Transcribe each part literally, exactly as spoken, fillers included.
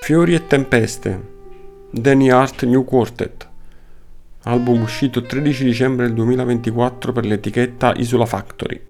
Fiori e tempeste, Danny Hart New Quartet, album uscito tredici dicembre del duemilaventiquattro per l'etichetta Isola Factory.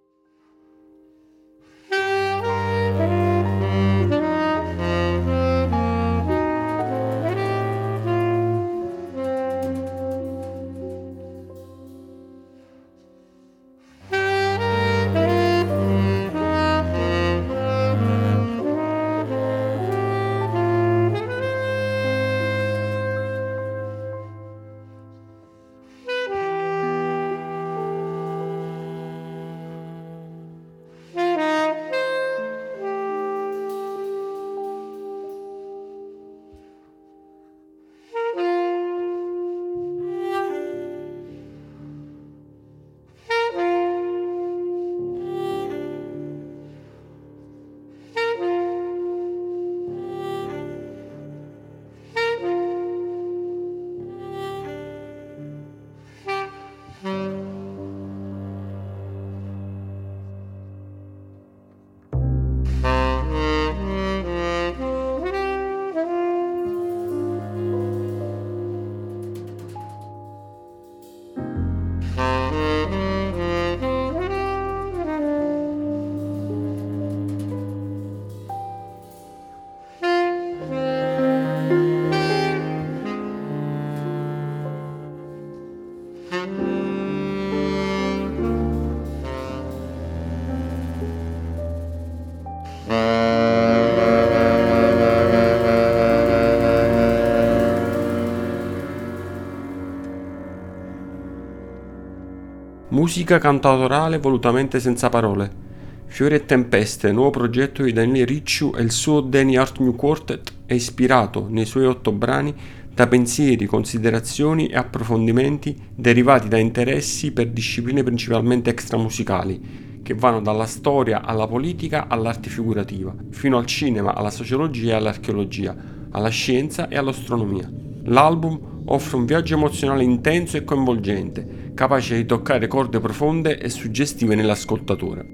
Musica cantautorale volutamente senza parole. Fiori e tempeste, nuovo progetto di Daniele Ricciu e il suo Danny Hart New Quartet, è ispirato nei suoi otto brani da pensieri, considerazioni e approfondimenti derivati da interessi per discipline principalmente extramusicali, che vanno dalla storia alla politica all'arte figurativa, fino al cinema, alla sociologia e all'archeologia, alla scienza e all'astronomia. L'album offre un viaggio emozionale intenso e coinvolgente, capace di toccare corde profonde e suggestive nell'ascoltatore.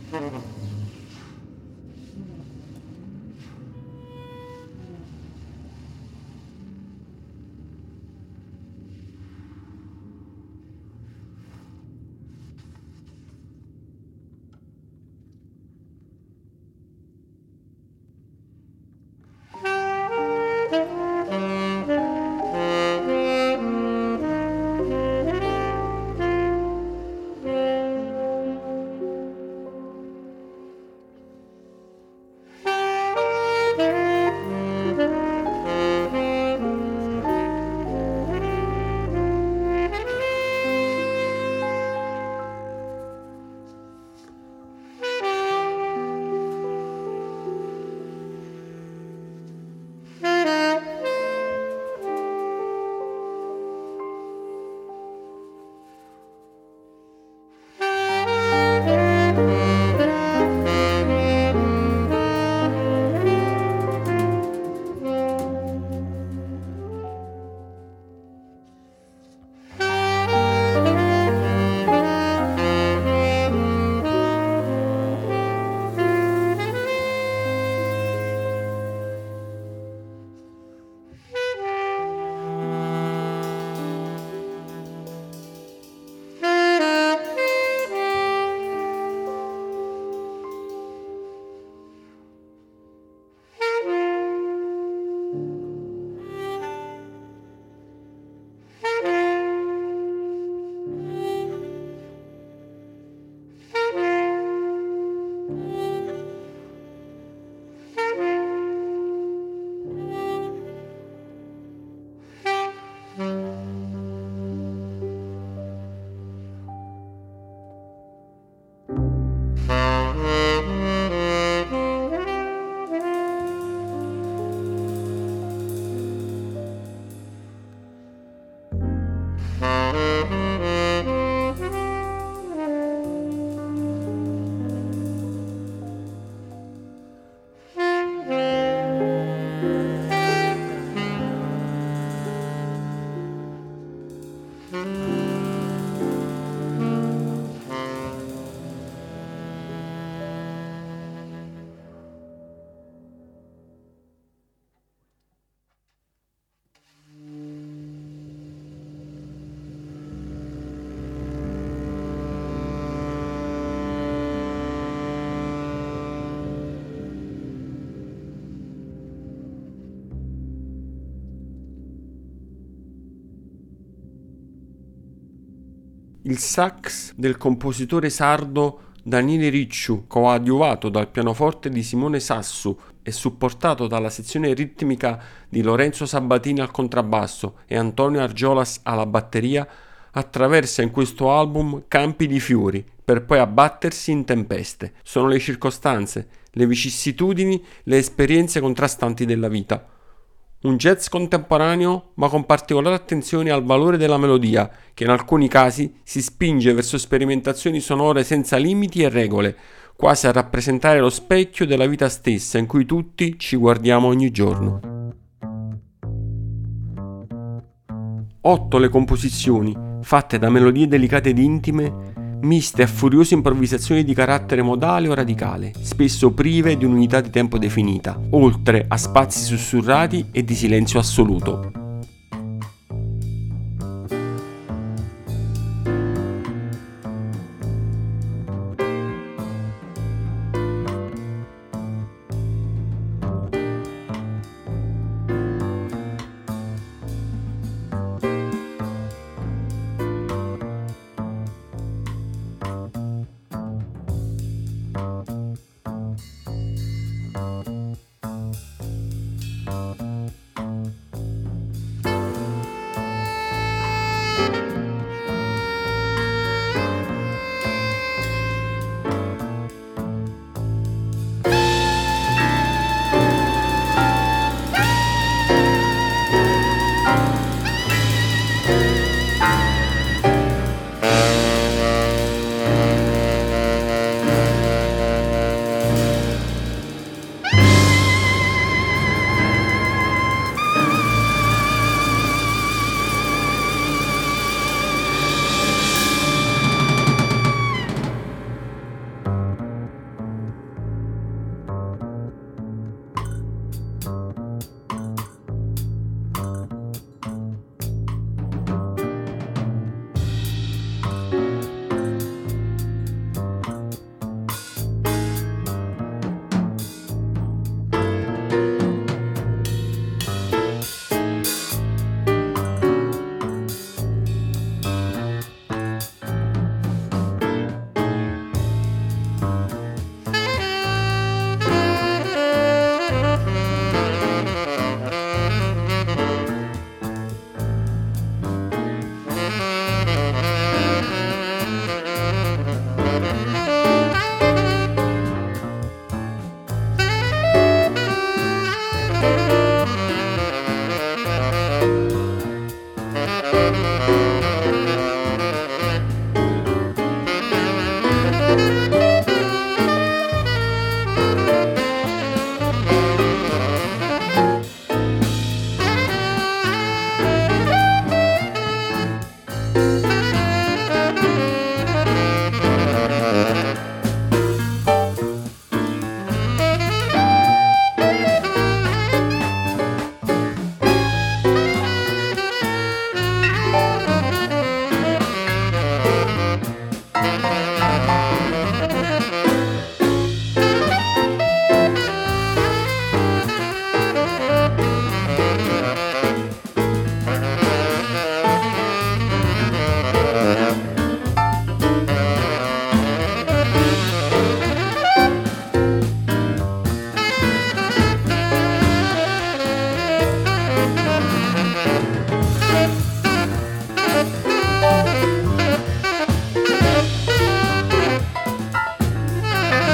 Il sax del compositore sardo Daniele Ricciu, coadiuvato dal pianoforte di Simone Sassu e supportato dalla sezione ritmica di Lorenzo Sabatini al contrabbasso e Antonio Argiolas alla batteria, attraversa in questo album campi di fiori per poi abbattersi in tempeste. Sono le circostanze, le vicissitudini, le esperienze contrastanti della vita. Un jazz contemporaneo, ma con particolare attenzione al valore della melodia, che in alcuni casi si spinge verso sperimentazioni sonore senza limiti e regole, quasi a rappresentare lo specchio della vita stessa in cui tutti ci guardiamo ogni giorno. Otto le composizioni, fatte da melodie delicate ed intime, miste a furiose improvvisazioni di carattere modale o radicale, spesso prive di un'unità di tempo definita, oltre a spazi sussurrati e di silenzio assoluto.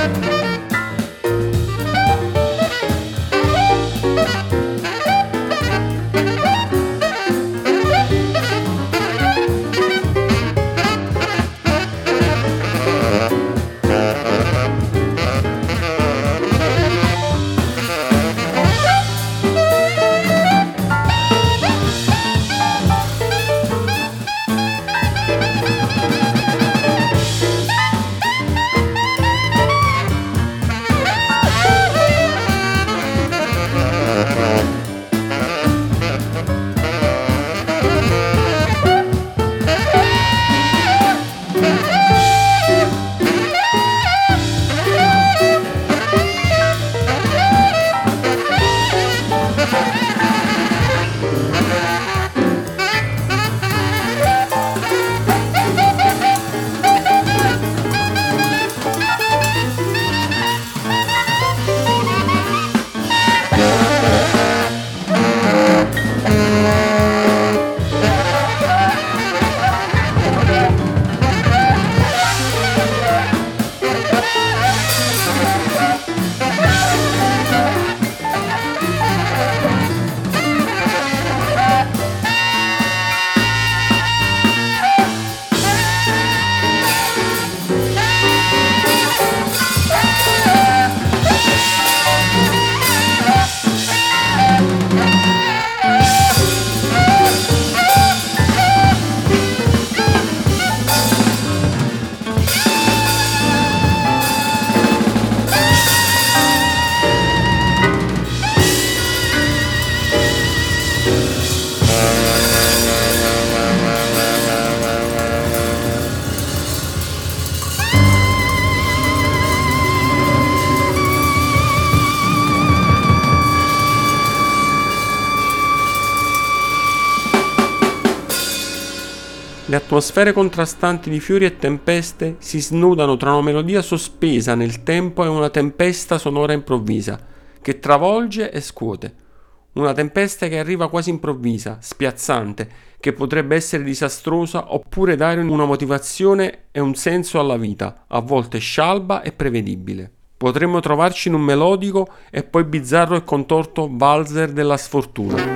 Le atmosfere contrastanti di fiori e tempeste si snudano tra una melodia sospesa nel tempo e una tempesta sonora improvvisa, che travolge e scuote. Una tempesta che arriva quasi improvvisa, spiazzante, che potrebbe essere disastrosa oppure dare una motivazione e un senso alla vita, a volte scialba e prevedibile. Potremmo trovarci in un melodico e poi bizzarro e contorto valzer della sfortuna.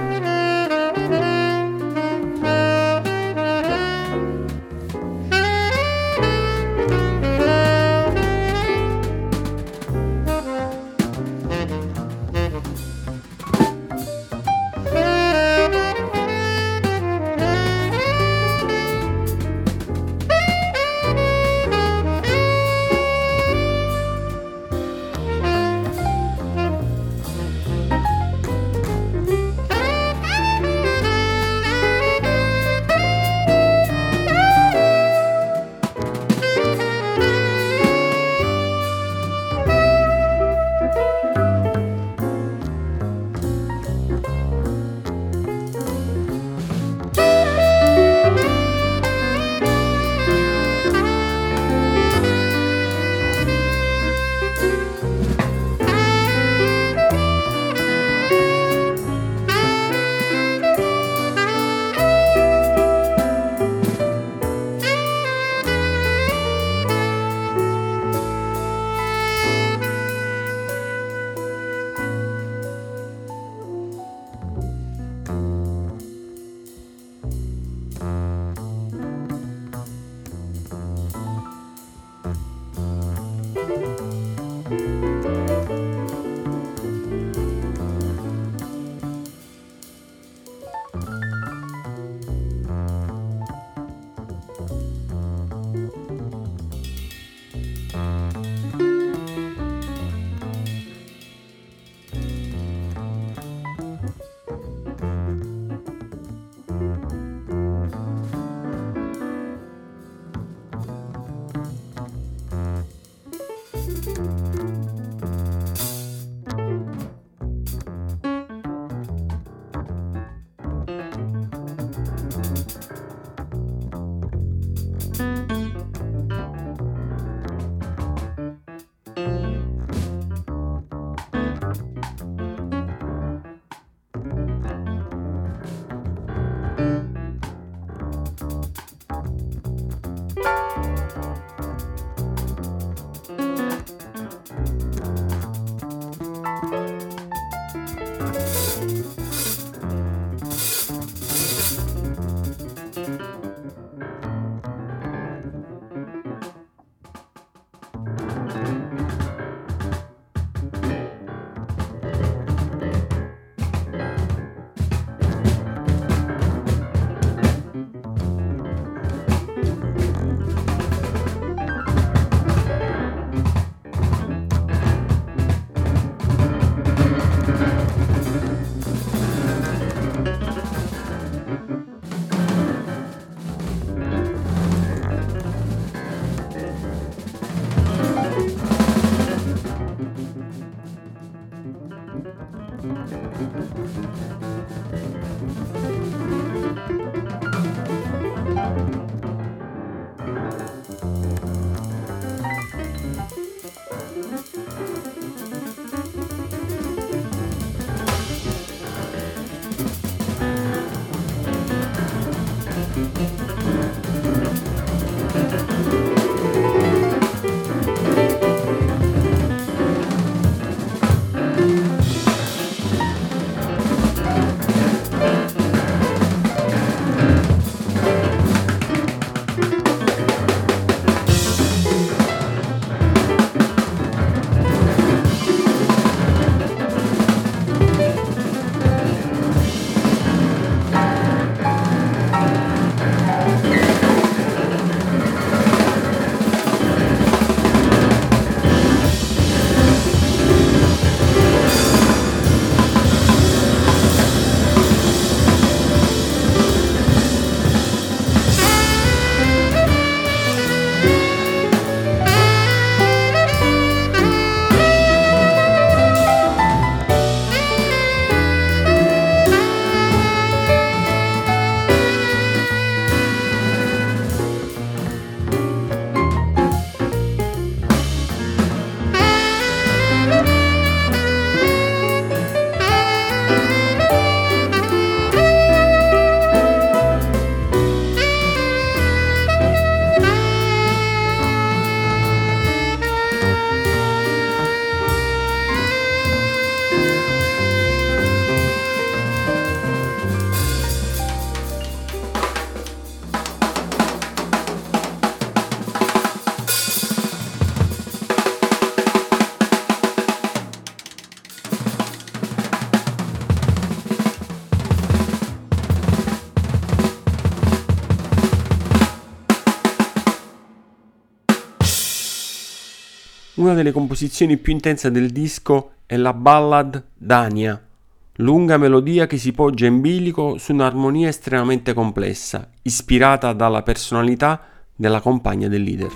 Una delle composizioni più intense del disco è la ballad Dania, lunga melodia che si poggia in bilico su un'armonia estremamente complessa, ispirata dalla personalità della compagna del leader.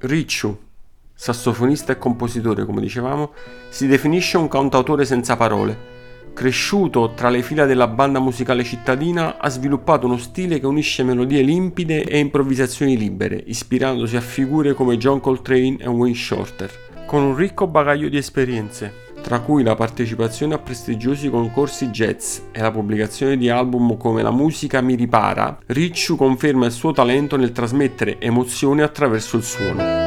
Ricciu, sassofonista e compositore, come dicevamo, si definisce un cantautore senza parole. Cresciuto tra le fila della banda musicale cittadina, ha sviluppato uno stile che unisce melodie limpide e improvvisazioni libere, ispirandosi a figure come John Coltrane e Wayne Shorter, con un ricco bagaglio di esperienze, tra cui la partecipazione a prestigiosi concorsi jazz e la pubblicazione di album come La musica mi ripara. Ricciu conferma il suo talento nel trasmettere emozioni attraverso il suono.